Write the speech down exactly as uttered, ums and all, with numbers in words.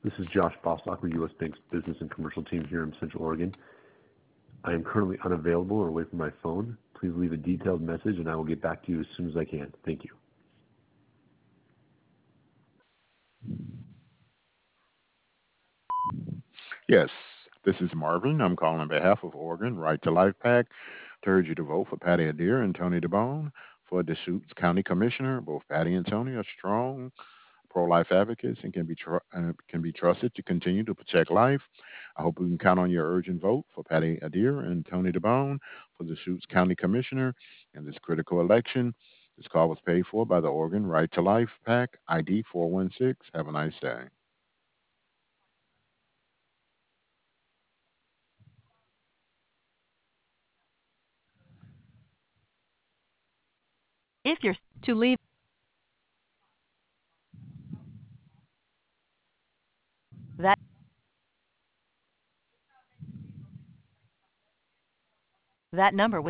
This is Josh Bostock with U S Bank's business and commercial team here in Central Oregon. I am currently unavailable or away from my phone. Please leave a detailed message and I will get back to you as soon as I can. Thank you. Yes, this is Marvin. I'm calling on behalf of Oregon Right to Life PAC to urge you to vote for Patty Adair and Tony DeBone for Deschutes County Commissioner. Both Patty and Tony are strong pro-life advocates and can be tr- uh, can be trusted to continue to protect life. I hope we can count on your urgent vote for Patty Adair and Tony DeBone for the Deschutes County Commissioner in this critical election. This call was paid for by the Oregon Right to Life PAC, I D four one six. Have a nice day. If you're to leave that that number